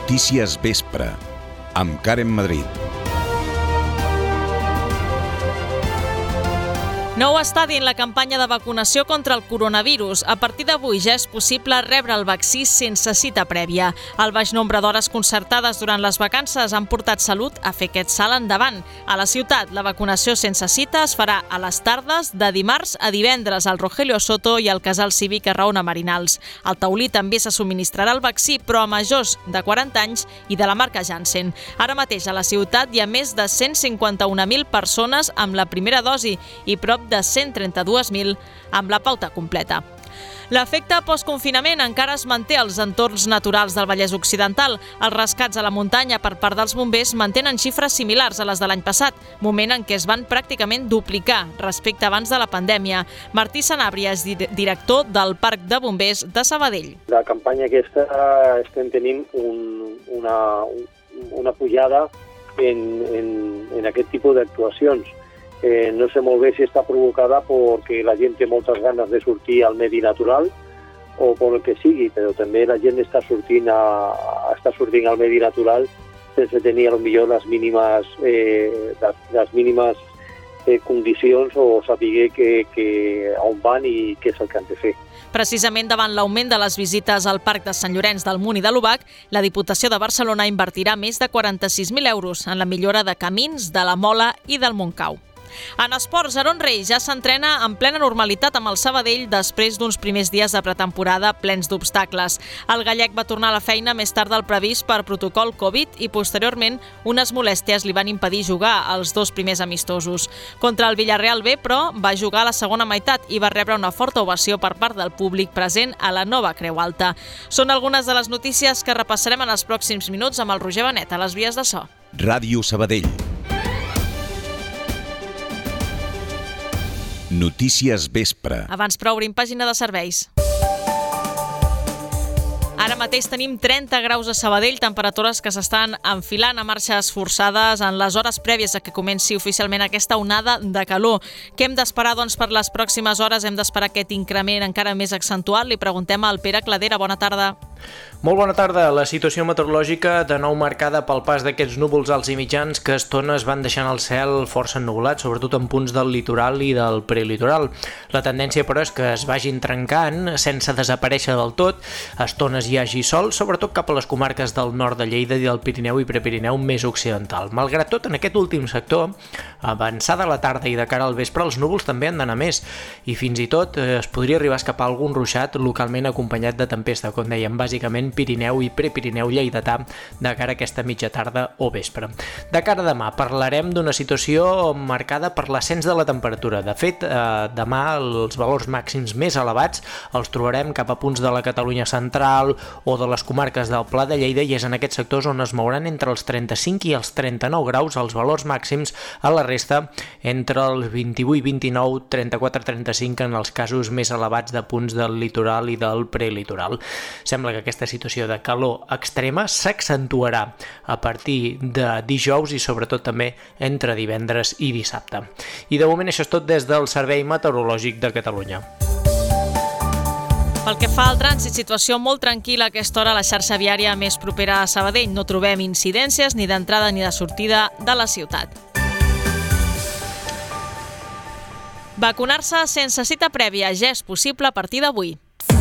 Notícies Vespre, amb Karen Madrid. Nou estadi en la campanya de vacunació contra el coronavirus. A partir d'avui ja és possible rebre el vaccí sense cita prèvia. El baix nombre d'hores concertades durant les vacances han portat Salut a fer aquest salt endavant. A la ciutat, la vacunació sense cita es farà a les tardes de dimarts a divendres al Rogelio Soto i al Casal Cívic a Raona Marinals. Al Taulí també se subministrarà el vaccí, però a majors de 40 anys i de la marca Janssen. Ara mateix a la ciutat hi ha més de 151.000 persones amb la primera dosi i prop de 132.000 amb la pauta completa. L'efecte postconfinament encara es manté als entorns naturals del Vallès Occidental. Els rescats a la muntanya per part dels bombers mantenen xifres similars a les de l'any passat, moment en què es van pràcticament duplicar respecte abans de la pandèmia. Martí Sanàbria és director del Parc de Bombers de Sabadell. La campanya aquesta estem tenint una pujada en aquest tipus d'actuacions. No sé molt bé si està provocada perquè la gent té moltes ganes de sortir al medi natural o per el que sigui, però també la gent està sortint al medi natural sense tenir potser les mínimes condicions o saber on van i què és el que han de fer. Precisament davant l'augment de les visites al Parc de Sant Llorenç del Munt i de l'Obac, la Diputació de Barcelona invertirà més de 46.000 euros en la millora de camins de la Mola i del Montcau. En esports, Aron Rei ja s'entrena en plena normalitat amb el Sabadell després d'uns primers dies de pretemporada plens d'obstacles. El gallec va tornar a la feina més tard del previst per protocol Covid i posteriorment unes molèsties li van impedir jugar els dos primers amistosos. Contra el Villarreal B, però, va jugar a la segona meitat i va rebre una forta ovació per part del públic present a la nova Creu Alta. Són algunes de les notícies que repassarem en els pròxims minuts amb el Roger Benet a les vies de so. Ràdio Sabadell. Notícies Vespre. Abans, però, obrim pàgina de serveis. Ara mateix tenim 30 graus a Sabadell, temperatures que s'estan enfilant a marxes forçades en les hores prèvies a que comenci oficialment aquesta onada de calor. Què hem d'esperar, doncs, per les pròximes hores? Hem d'esperar aquest increment encara més accentuat? Li preguntem al Pere Cladera. Bona tarda. Molt bona tarda. La situació meteorològica de nou marcada pel pas d'aquests núvols alts i mitjans que a estones van deixant el cel força ennubulat, sobretot en punts del litoral i del prelitoral. La tendència, però, és que es vagin trencant sense desaparèixer del tot. A estones hi hagi sol, sobretot cap a les comarques del nord de Lleida i del Pirineu i Prepirineu més occidental. Malgrat tot, en aquest últim sector, avançada la tarda i de cara al vespre, els núvols també han d'anar més i fins i tot es podria arribar a escapar algun ruixat localment acompanyat de tempesta, com dèiem, bàsicament Pirineu i Prepirineu lleidatà de cara a aquesta mitja tarda o vespre. De cara a demà parlarem d'una situació marcada per l'ascens de la temperatura. De fet, demà els valors màxims més elevats els trobarem cap a punts de la Catalunya central o de les comarques del Pla de Lleida i és en aquests sectors on es mouran entre els 35 i els 39 graus els valors màxims, a la resta entre els 28, 29, 34, 35 en els casos més elevats de punts del litoral i del prelitoral. Sembla que aquesta situació de calor extrema s'accentuarà a partir de dijous i sobretot també entre divendres i dissabte. I de moment això és tot des del Servei Meteorològic de Catalunya. Pel que fa al trànsit, situació molt tranquil·la a aquesta hora a la xarxa viària més propera a Sabadell. No trobem incidències ni d'entrada ni de sortida de la ciutat. Vacunar-se sense cita prèvia ja és possible a partir d'avui.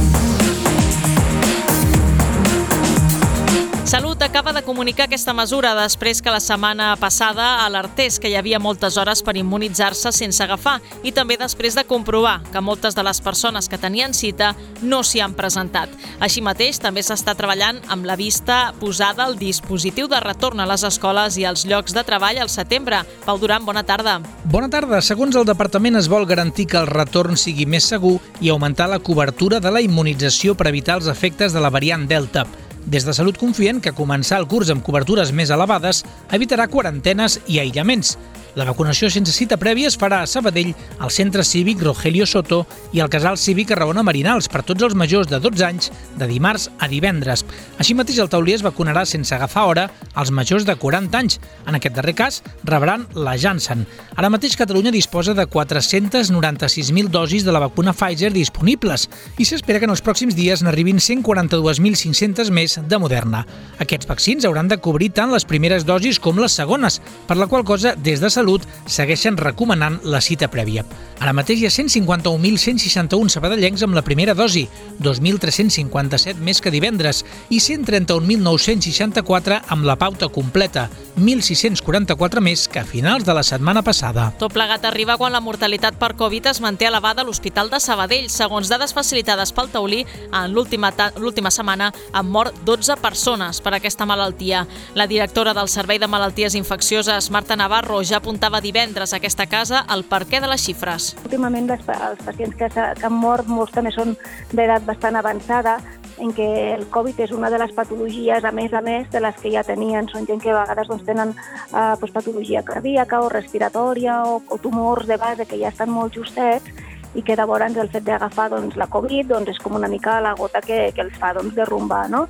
Salut acaba de comunicar aquesta mesura després que la setmana passada alertés que hi havia moltes hores per immunitzar-se sense agafar i també després de comprovar que moltes de les persones que tenien cita no s'hi han presentat. Així mateix, també s'està treballant amb la vista posada al dispositiu de retorn a les escoles i als llocs de treball al setembre. Pau Duran, bona tarda. Bona tarda. Segons el departament, es vol garantir que el retorn sigui més segur i augmentar la cobertura de la immunització per evitar els efectes de la variant Delta. Des de Salut confien que començar el curs amb cobertures més elevades evitarà quarantenes i aïllaments. La vacunació sense cita prèvia es farà a Sabadell, al Centre Cívic Rogelio Soto i al Casal Cívic Arrabona Marinals per tots els majors de 12 anys de dimarts a divendres. Així mateix, el taulí es vacunarà sense agafar hora als majors de 40 anys. En aquest darrer cas, rebran la Janssen. Ara mateix Catalunya disposa de 496.000 dosis de la vacuna Pfizer disponibles i s'espera que en els pròxims dies n'arribin 142.500 més de Moderna. Aquests vaccins hauran de cobrir tant les primeres dosis com les segones, per la qual cosa, des de Salut, segueixen recomanant la cita prèvia. Ara mateix hi ha 151.161 sabadellencs amb la primera dosi, 2.357 més que divendres, i 131.964 amb la pauta completa, 1.644 més que a finals de la setmana passada. Tot plegat arriba quan la mortalitat per Covid es manté elevada a l'Hospital de Sabadell. Segons dades facilitades pel taulí, en l'última setmana han mort 12 persones per aquesta malaltia. La directora del Servei de Malalties Infeccioses, Marta Navarro, ja apuntava divendres a aquesta casa el perquè de les xifres. Últimament els pacients que han mort molts també són d'edat bastant avançada, en què el Covid és una de les patologies, a més de les que ja tenien. Són gent que a vegades tenen patologia cardíaca o respiratòria o tumors de base que ja estan molt justets i que llavors el fet d'agafar la Covid és com una mica la gota que els fa derrumbar, no?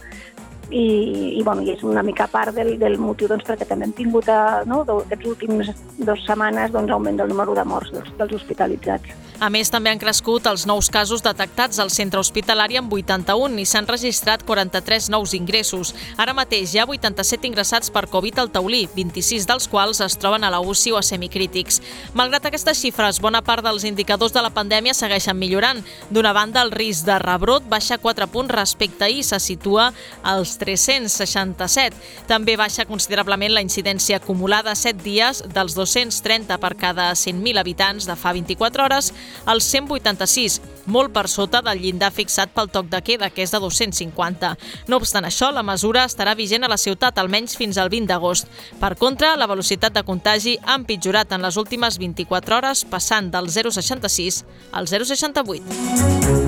I és una mica part del motiu perquè també hem tingut aquests últims 2 setmanes augment del número de morts dels hospitalitzats. A més, també han crescut els nous casos detectats al centre hospitalari amb 81 i s'han registrat 43 nous ingressos. Ara mateix hi ha 87 ingressats per Covid al taulí, 26 dels quals es troben a la UCI o a semicrítics. Malgrat aquestes xifres, bona part dels indicadors de la pandèmia segueixen millorant. D'una banda, el risc de rebrot baixa 4 punts respecte a ahir, se situa als 367. També baixa considerablement la incidència acumulada a 7 dies dels 230 per cada 100.000 habitants de fa 24 hores als 186, molt per sota del llindar fixat pel toc de queda, que és de 250. No obstant això, la mesura estarà vigent a la ciutat almenys fins al 20 d'agost. Per contra, la velocitat de contagi ha empitjorat en les últimes 24 hores, passant del 0,66 al 0,68.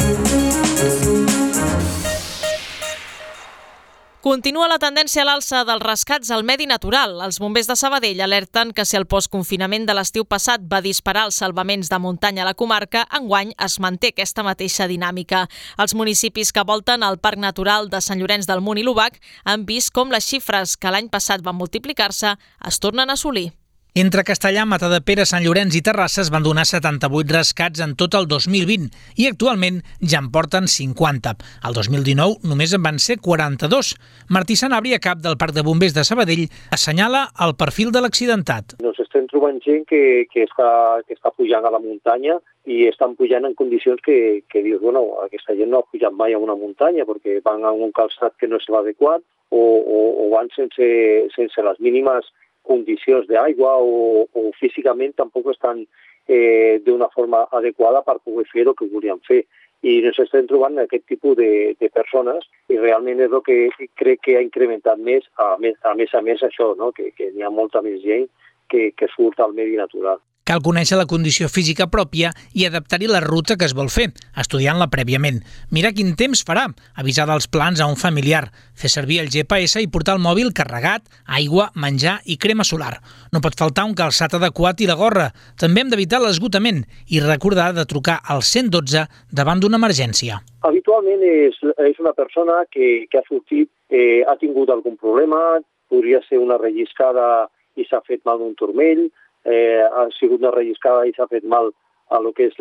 Continua la tendència a l'alça dels rescats al medi natural. Els bombers de Sabadell alerten que si el postconfinament de l'estiu passat va disparar els salvaments de muntanya a la comarca, enguany es manté aquesta mateixa dinàmica. Els municipis que volten el Parc Natural de Sant Llorenç del Munt i l'Obac han vist com les xifres que l'any passat van multiplicar-se es tornen a assolir. Entre Castellà, Matadepera, Sant Llorenç i Terrassa es van donar 78 rescats en tot el 2020 i actualment ja en porten 50. El 2019 només en van ser 42. Martí Sanabria, cap del Parc de Bombers de Sabadell, assenyala el perfil de l'accidentat. Nos estem trobant gent que està pujant a la muntanya i estan pujant en condicions que dius, aquesta gent no ha pujat mai a una muntanya perquè van a un calçat que no és l'adequat o van sense les mínimes condicions d'aigua o físicament tampoc estan d'una forma adequada per poder fer el que volien fer. I ens estem trobant aquest tipus de persones i realment és el que crec que ha incrementat més, a més això, no? que hi ha molta més gent que surt al medi natural. Cal conèixer la condició física pròpia i adaptar-hi la ruta que es vol fer, estudiant-la prèviament. Mirar quin temps farà, avisar dels plans a un familiar, fer servir el GPS i portar el mòbil carregat, aigua, menjar i crema solar. No pot faltar un calçat adequat i la gorra. També hem d'evitar l'esgotament i recordar de trucar al 112 davant d'una emergència. Habitualment és una persona que ha sortit, ha tingut algun problema, podria ser una relliscada i s'ha fet mal d'un turmell, ha sigut una relliscada i s'ha fet mal a lo que és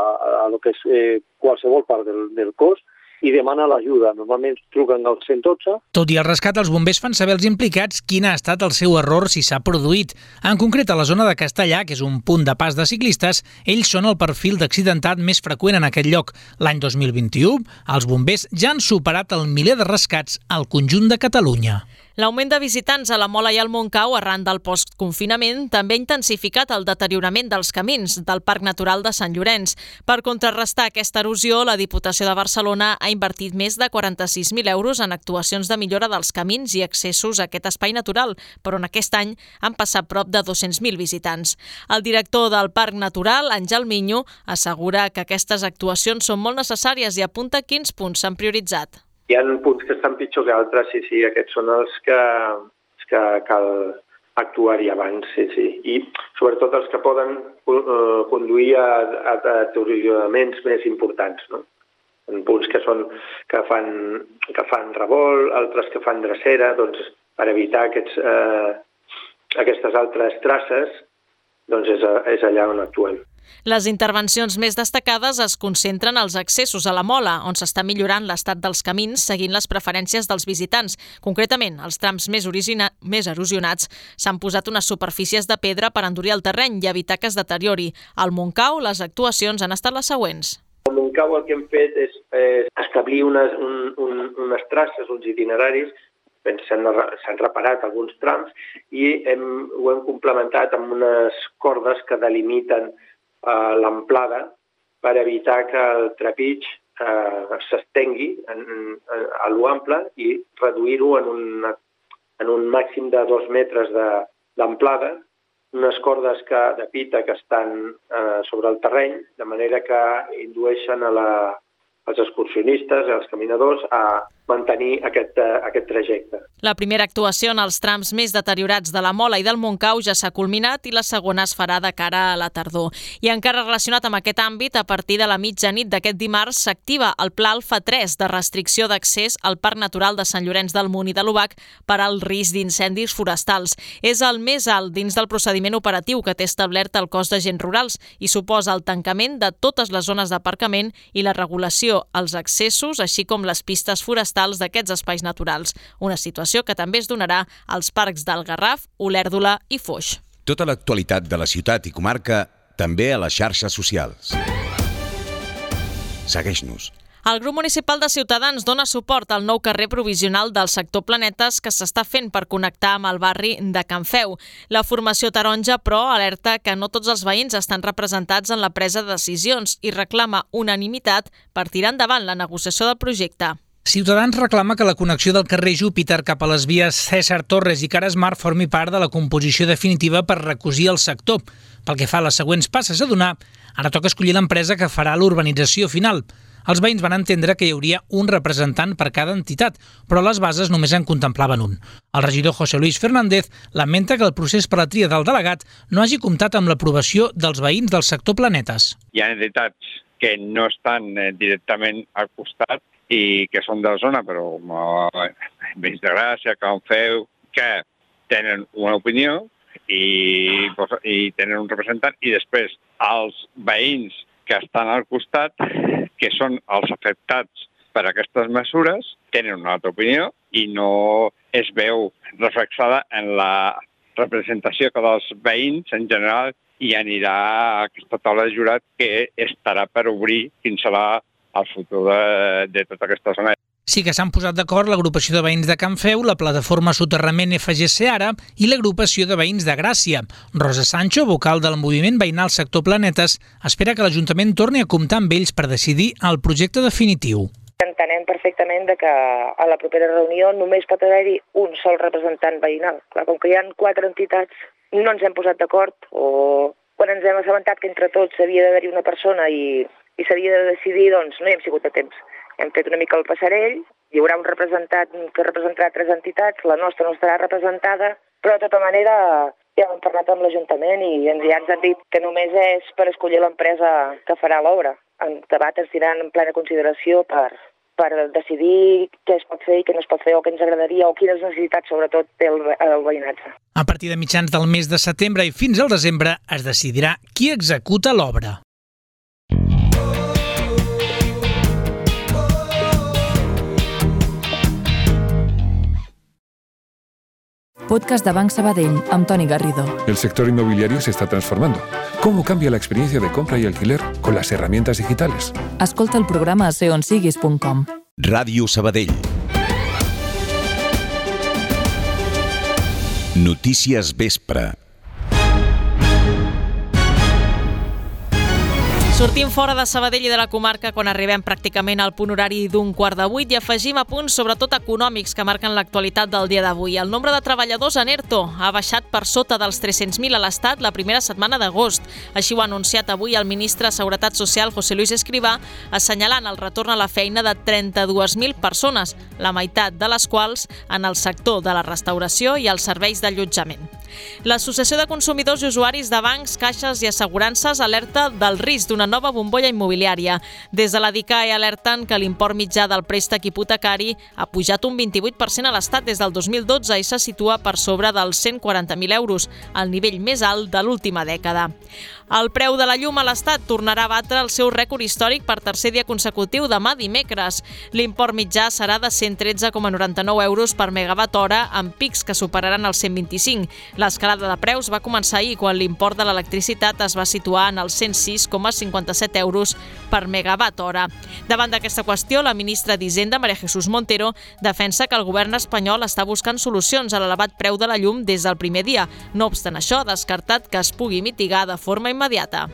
qualsevol part del cos i demana l'ajuda. Normalment truquen al 112. Tot i el rescat, els bombers fan saber als implicats quin ha estat el seu error si s'ha produït. En concret, a la zona de Castellà, que és un punt de pas de ciclistes, ells són el perfil d'accidentat més freqüent en aquest lloc. L'any 2021, els bombers ja han superat el miler de rescats al conjunt de Catalunya. L'augment de visitants a la Mola i al Montcau arran del postconfinament també ha intensificat el deteriorament dels camins del Parc Natural de Sant Llorenç. Per contrarrestar aquesta erosió, la Diputació de Barcelona ha invertit més de 46.000 euros en actuacions de millora dels camins i accessos a aquest espai natural, però en aquest any han passat prop de 200.000 visitants. El director del Parc Natural, Àngel Miño, assegura que aquestes actuacions són molt necessàries i apunta quins punts s'han prioritzat. Hi ha punts que estan pitjor que altres, sí, aquests són els que cal actuar-hi abans, sí. I sobretot els que poden conduir a deterioraments més importants, no? En punts que fan revolt, altres que fan drecera, doncs per evitar aquestes altres traces, doncs és allà on actuem. Les intervencions més destacades es concentren als accessos a la Mola, on s'està millorant l'estat dels camins seguint les preferències dels visitants. Concretament, als trams més erosionats s'han posat unes superfícies de pedra per endurir el terreny i evitar que es deteriori. Al Montcau, les actuacions han estat les següents. Al Montcau el que hem fet és establir unes traces, uns itineraris. S'han reparat alguns trams i ho hem complementat amb unes cordes que delimiten l'amplada per evitar que el trepig s'estengui a l'ample i reduir-ho en un màxim de 2 metres d'amplada, unes cordes de pita que estan sobre el terreny, de manera que indueixen als excursionistes, als caminadors, a mantenir aquest trajecte. La primera actuació en els trams més deteriorats de la Mola i del Montcau ja s'ha culminat i la segona es farà de cara a la tardor. I encara relacionat amb aquest àmbit, a partir de la mitjanit d'aquest dimarts s'activa el Pla Alfa 3 de restricció d'accés al Parc Natural de Sant Llorenç del Munt i de l'Obac per al risc d'incendis forestals. És el més alt dins del procediment operatiu que té establert el cos d'agents rurals i suposa el tancament de totes les zones d'aparcament i la regulació als accessos, així com les pistes forestals d'aquests espais naturals. Una situació que també es donarà als parcs del Garraf, Olèrdola i Foix. Tota l'actualitat de la ciutat i comarca també a les xarxes socials. Segueix-nos. El grup municipal de Ciutadans dona suport al nou carrer provisional del sector Planetes que s'està fent per connectar amb el barri de Can Feu. La formació taronja, però, alerta que no tots els veïns estan representats en la presa de decisions i reclama unanimitat per tirar endavant la negociació del projecte. Ciutadans reclama que la connexió del carrer Júpiter cap a les vies César Torres i Caresmar formi part de la composició definitiva per recosir el sector. Pel que fa a les següents passes a donar, ara toca escollir l'empresa que farà l'urbanització final. Els veïns van entendre que hi hauria un representant per cada entitat, però les bases només en contemplaven un. El regidor José Luis Fernández lamenta que el procés per la tria del delegat no hagi comptat amb l'aprovació dels veïns del sector Planetes. Hi ha entitats que no estan directament al costat i que són de la zona, però veïns de Gràcia, Can Feu, que tenen una opinió i tenen un representant, i després els veïns que estan al costat, que són els afectats per aquestes mesures, tenen una altra opinió i no es veu reflexada en la representació que dels veïns en general i anirà a aquesta taula de jurat que estarà per obrir quin serà el futur de tota aquesta zona. Sí que s'han posat d'acord l'agrupació de veïns de Can Feu, la plataforma Soterrament FGC Ara i l'agrupació de veïns de Gràcia. Rosa Sancho, vocal del moviment veïnal sector Planetes, espera que l'Ajuntament torni a comptar amb ells per decidir el projecte definitiu. Entenem perfectament que a la propera reunió només pot haver-hi un sol representant veïnal. Clar, com que hi ha 4 entitats, no ens hem posat d'acord, o quan ens hem assabentat que entre tots havia d'haver-hi una persona i s'havia de decidir, doncs no hi hem sigut a temps. Hem fet una mica el passarell, hi haurà un representant que representarà 3 entitats, la nostra no estarà representada, però de tota manera ja hem parlat amb l'Ajuntament i ja ens han dit que només és per escollir l'empresa que farà l'obra. En debat ens tindran en plena consideració per decidir què es pot fer i què no es pot fer, o què ens agradaria, o quines necessitats sobretot té el veïnatge. A partir de mitjans del mes de setembre i fins al desembre es decidirà qui executa l'obra. Podcast de Banc Sabadell, amb Toni Garrido. El sector inmobiliario se está transformando. ¿Cómo cambia la experiencia de compra y alquiler con las herramientas digitales? Escolta el programa a seonsiguis.com. Ràdio Sabadell. Notícies Vespre. Sortim fora de Sabadell i de la comarca quan arribem pràcticament al punt horari d'7:15 i afegim apunts sobretot econòmics que marquen l'actualitat del dia d'avui. El nombre de treballadors en ERTO ha baixat per sota dels 300.000 a l'Estat la primera setmana d'agost. Així ho ha anunciat avui el ministre de Seguretat Social, José Luis Escrivá, assenyalant el retorn a la feina de 32.000 persones, la meitat de les quals en el sector de la restauració i els serveis d'allotjament. L'Associació de Consumidors i Usuaris de Bancs, Caixes i Assegurances alerta del risc d'una nova bombolla immobiliària. Des de la DICAE alerten que l'import mitjà del préstec hipotecari ha pujat un 28% a l'Estat des del 2012 i se situa per sobre dels 140.000 euros, el nivell més alt de l'última dècada. El preu de la llum a l'Estat tornarà a batre el seu rècord històric per tercer dia consecutiu demà dimecres. L'import mitjà serà de 113,99 euros per megawatt hora, amb pics que superaran els 125. L'escalada de preus va començar ahir quan l'import de l'electricitat es va situar en els 106,57 euros per megawatt hora. Davant d'aquesta qüestió, la ministra d'Hisenda, María Jesús Montero, defensa que el govern espanyol està buscant solucions a l'elevat preu de la llum des del primer dia. No obstant això, ha descartat que es pugui mitigar de forma immediata.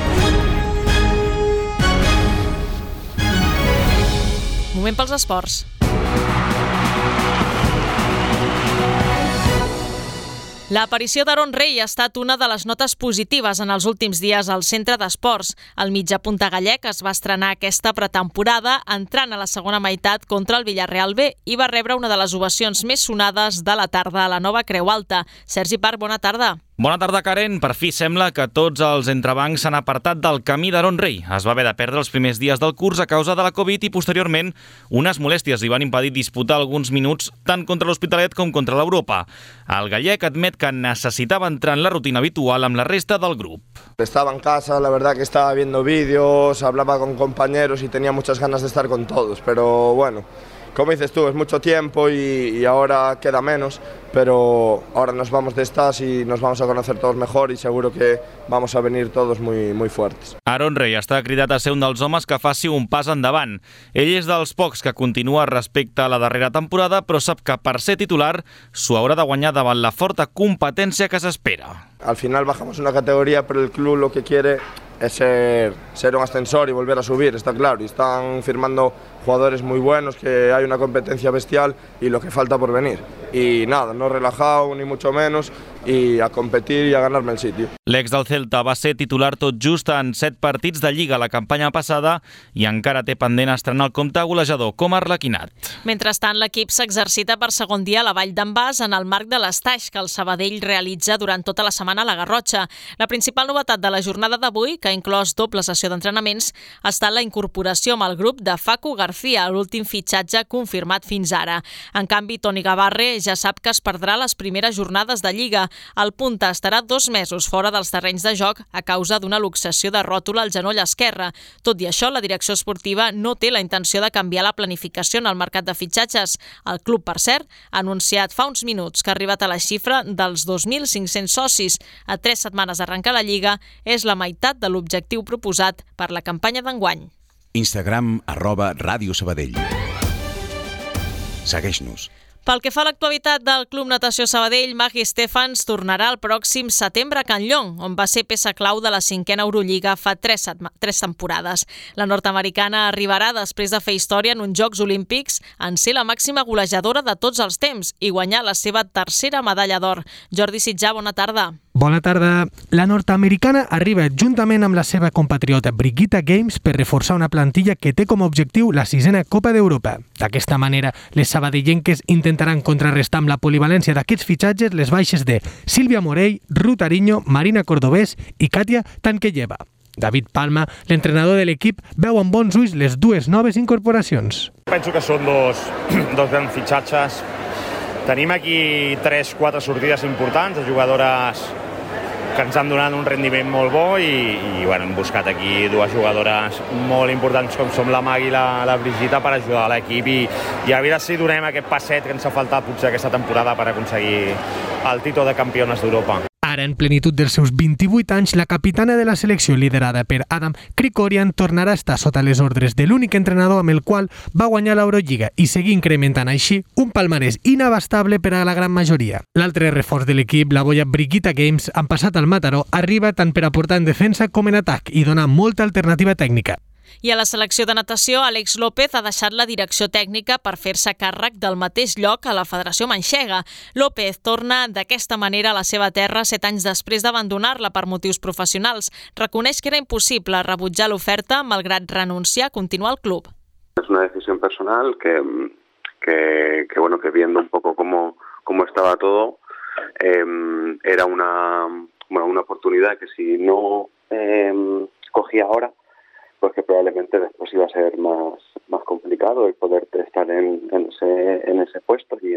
Moment pels esports. L'aparició d'Aaron Rey ha estat una de les notes positives en els últims dies al centre d'esports. El mitjapunta gallec es va estrenar aquesta pretemporada entrant a la segona meitat contra el Villarreal B i va rebre una de les ovacions més sonades de la tarda a la nova Creu Alta. Sergi Parc, bona tarda. Bona tarda, Karen. Per fi sembla que tots els entrebancs s'han apartat del camí d'Aaron Rey. Es va haver de perdre els primers dies del curs a causa de la Covid i posteriorment unes molèsties li van impedir disputar alguns minuts tant contra l'Hospitalet com contra l'Europa. El gallec admet que necessitava entrar en la rutina habitual amb la resta del grup. Estaba en casa, la verdad que estaba viendo vídeos, hablaba con compañeros y tenía muchas ganas de estar con todos, pero bueno, como dices tú, es mucho tiempo y ahora queda menos, pero ahora nos vamos de estas y nos vamos a conocer todos mejor y seguro que vamos a venir todos muy fuertes. Aaron Rey està cridat a ser un dels homes que faci un pas endavant. Ell és dels pocs que continua respecte a la darrera temporada, però sap que per ser titular s'ho haurà de guanyar davant la forta competència que s'espera. Al final bajamos una categoría, pero el club lo que quiere es ser un ascensor y volver a subir, está claro, y están firmando jugadores muy buenos, que hay una competencia bestial y lo que falta por venir. Y nada, no relajado ni mucho menos y a competir y a ganarme el sitio. L'ex del Celta va ser titular tot just en 7 partits de Lliga la campanya passada i encara té pendent estrenar el compte golejador com a Arlequinat. Mentrestant, l'equip s'exercita per segon dia a la Vall d'en Bas en el marc de l'estaix que el Sabadell realitza durant tota la setmana a la Garrotxa. La principal novetat de la jornada d'avui, que ha inclòs doble sessió d'entrenaments, ha estat la incorporació amb el grup de Facu García, l'últim fitxatge confirmat fins ara. En canvi, Toni Gavarre ja sap que es perdrà les primeres jornades de Lliga. El punta estarà 2 mesos fora dels terrenys de joc a causa d'una luxació de ròtula al genoll esquerre. Tot i això, la direcció esportiva no té la intenció de canviar la planificació en el mercat de fitxatges. El club, per cert, ha anunciat fa uns minuts que ha arribat a la xifra dels 2.500 socis. A 3 setmanes d'arrencar la Lliga és la meitat de l'objectiu proposat per la campanya d'enguany. Instagram @Ràdio Sabadell. Segueix-nos. Pel que fa a l'actualitat del Club Natació Sabadell, Maggie Estefans tornarà el pròxim setembre a Can Llong, on va ser peça clau de la 5a Eurolliga fa 3 temporades. La nord-americana arribarà després de fer història en uns Jocs Olímpics en ser la màxima golejadora de tots els temps i guanyar la seva 3a medalla d'or. Jordi Sitjà, bona tarda. Bona tarda. La nord-americana arriba juntament amb la seva compatriota Brigitte Games per reforçar una plantilla que té com a objectiu la 6a Copa d'Europa. D'aquesta manera, les sabadellenques intentaran contrarrestar amb la polivalència d'aquests fitxatges les baixes de Sílvia Morell, Ruth Ariño, Marina Cordobés i Katia Tankeyeva. David Palma, l'entrenador de l'equip, veu amb bons ulls les 2 noves incorporacions. Penso que són dos grans fitxatges. Tenim aquí 3-4 sortides importants de jugadores que ens han donat un rendiment molt bo i hem buscat aquí 2 jugadores molt importants com som la Maggie i la Brigitte per ajudar l'equip i a veure si donem aquest passet que ens ha faltat potser aquesta temporada per aconseguir el títol de campiones d'Europa. A Ara, en plenitud dels seus 28 anys, la capitana de la selecció liderada per Adam Krikorian tornarà a estar sota les ordres de l'únic entrenador amb el qual va guanyar l'Eurolliga i seguir incrementant així un palmarès inabastable per a la gran majoria. L'altre reforç de l'equip, la boia Brigitte Games, han passat al Mataró, arriba tant per aportar en defensa com en atac i donar molta alternativa tècnica. I a la selecció de natació, Àlex López ha deixat la direcció tècnica per fer-se càrrec del mateix lloc a la Federació Manxega. López torna d'aquesta manera a la seva terra 7 anys després d'abandonar-la per motius professionals. Reconeix que era impossible rebutjar l'oferta, malgrat renunciar a continuar al club. Es una decisión personal que viendo un poco cómo estaba todo, era una oportunidad que si no cogía ahora, pues que probablemente después iba a ser más complicado el poder estar en ese puesto y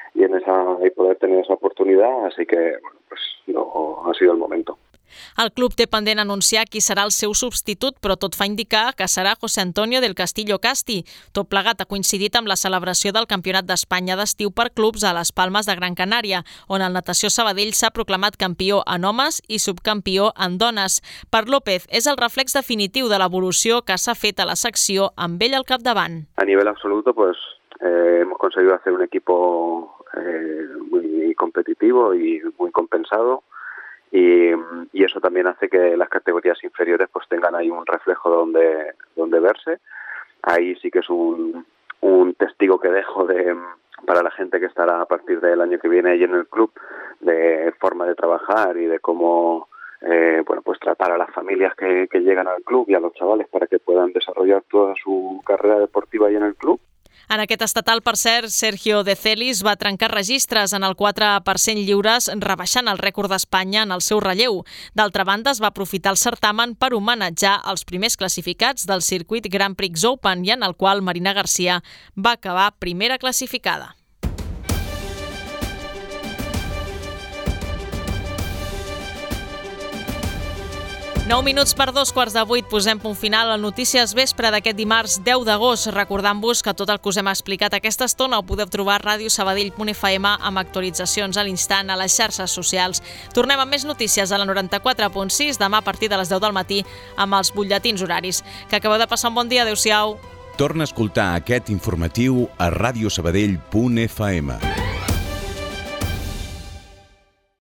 poder tener esa oportunidad, así que pues no ha sido el momento. El club té pendent anunciar qui serà el seu substitut, però tot fa indicar que serà José Antonio del Castillo Casti. Tot plegat ha coincidit amb la celebració del Campionat d'Espanya d'estiu per clubs a les Palmes de Gran Canària, on el Natació Sabadell s'ha proclamat campió en homes i subcampió en dones. Per López, és el reflex definitiu de l'evolució que s'ha fet a la secció amb ell al capdavant. A nivel absoluto, pues hemos conseguido hacer un equipo muy competitivo y muy compensado. Y eso también hace que las categorías inferiores pues tengan ahí un reflejo donde verse. Ahí sí que es un testigo que dejo para la gente que estará a partir del año que viene ahí en el club, de forma de trabajar y de cómo pues tratar a las familias que llegan al club y a los chavales para que puedan desarrollar toda su carrera deportiva ahí en el club. En aquest estatal, per cert, Sergio De Celis va trencar registres en el 4% lliures, rebaixant el rècord d'Espanya en el seu relleu. D'altra banda, es va aprofitar el certamen per homenatjar els primers classificats del circuit Grand Prix Open i en el qual Marina Garcia va acabar primera classificada. 9 minuts per 2:15, posem punt final a Notícies Vespre d'aquest dimarts 10 d'agost, recordant-vos que tot el que us hem explicat aquesta estona ho podeu trobar a radiosabadell.fm amb actualitzacions a l'instant a les xarxes socials. Tornem amb més notícies a la 94.6 demà a partir de les 10 del matí amb els butlletins horaris. Que acabeu de passar un bon dia, adeu-siau. Torna a escoltar aquest informatiu a radiosabadell.fm.